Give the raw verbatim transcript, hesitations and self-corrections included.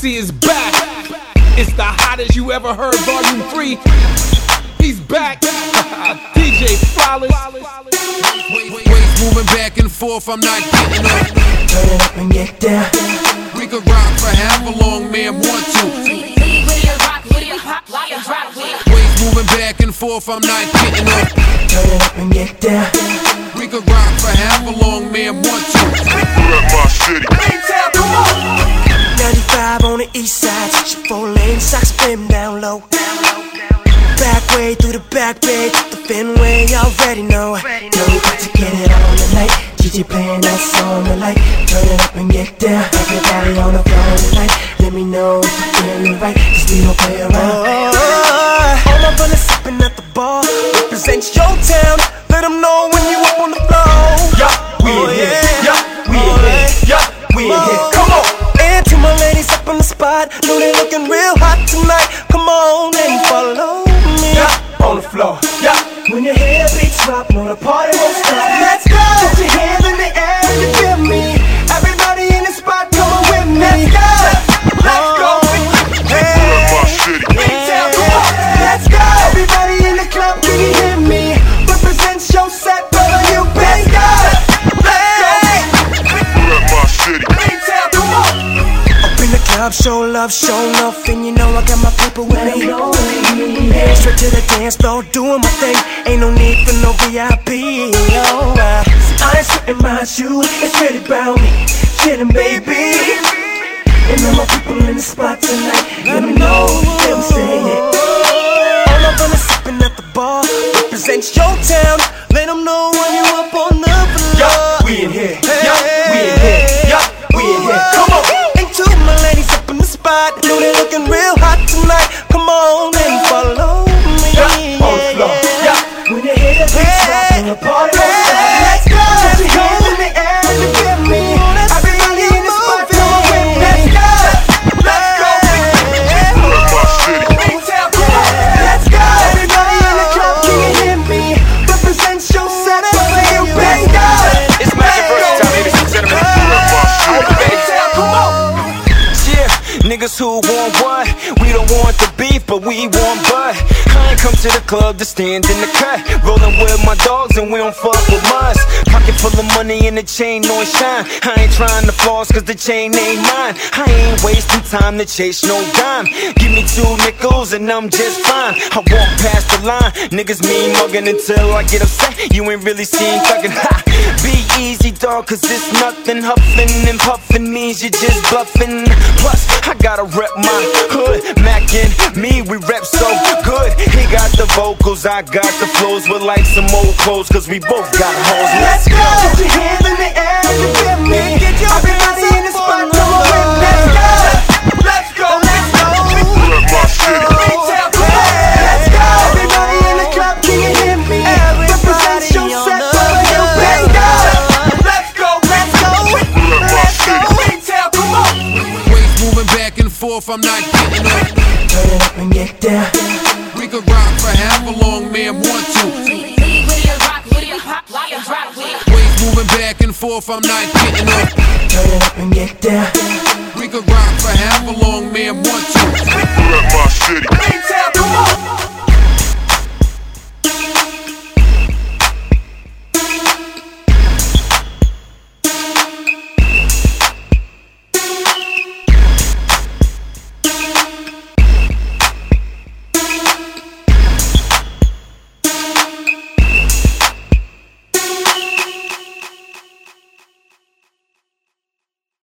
Easy is back. It's the hottest you ever heard, volume three. He's back. D J Flawless. Waist moving back and forth, I'm not getting up. Turn it up and get down. We could rock for however long man want to. Waist moving back and forth, I'm not getting up. Turn it up and get down. We could rock for however long man want to. Rep my city. ninety-five on the east side, she four lane socks, spin down low. Back way through the back bay, the Fenway, already know. Know we got to get it on tonight. D J playing that song tonight. Turn it up and get down. Everybody on the floor tonight. Let me know if you're feeling right. Just we don't play around. Oh, all my brothers sipping at the bar. Represent your town. Let them know when you up on the floor. Yeah, we in here. Yeah, we in here. Yeah, we in here. Come on. And to my ladies up on the spot, know they looking real hot tonight. Come on and follow me. Yeah, on the floor. Yeah, when your hair beats drop, know the party won't stop. Let's go. Put your hands in the air if you feel me. Everybody in the spot, come on with me. Let's go. Let's go. Hey, let's go. Everybody in the club, can you hear me? Represent your set, brother, you best go. Let's go. Rep my city. Up in the club, show love, show enough, and you know I got my people with me. Straight to the dance floor, doing my thing. Ain't no need for no V I P. Oh, uh, I ain't sweating my shoe, it's really about me. Chillin', baby. And all my people in the spot tonight, let me know if they say it. All my brothers sipping at the bar, represent your town. Let them know when you up on the floor. Yeah, we in here. Yeah, we in here. Yeah, we in here. Come on. And two my ladies up in the spot, know they looking real hot tonight. Come on and follow me. Yeah, on the floor. Yeah, when you hear the beat drop and the party won't stop. Let's go. Put your hands in the air if you feel me. Everybody in the spot, come on with me. Let's go. Let's go. Rep my city. Let's go. Everybody in the club, can you hear me? Represent your set, brother, you best go. It's Magic Versatile, ladies and gentlemen. Come on. Yeah, niggas who want what? We don't want the beef, but we want butt. I ain't come to the club to stand in the cut. Rolling with my dogs and we don't fuck with us. Pocket full of money and the chain on shine. I ain't trying to floss cause the chain ain't mine. I ain't wasting time to chase no dime. Give me two nickels and I'm just fine. I walk past the line, niggas mean mugging until I get upset. You ain't really seen thuggin', ha. Be easy dog cause it's nothing. Huffin' and puffin' means you just bluffin'. Plus, I gotta rep my hood. Mac and me, we rep so good. He got the vocals, I got the flows. We're like some old clothes cause we both got hoes. Let's go. Put your hands in the air if you feel me. Everybody in the spot, come on with me. Let's go. Let's go. Let's go. Rep my city. Let's go. Everybody in the club, can you hear me? Represent your set, brother, you best go. Let's go. Let's go. Let's go. Come on. Waist moving back and forth, I'm not getting up. Turn it up and get down. We could rock for however long man want to. Waist moving back and forth, I'm not getting up. Turn it up and get down. We could rock for however long man want to. Rep my city. Come on.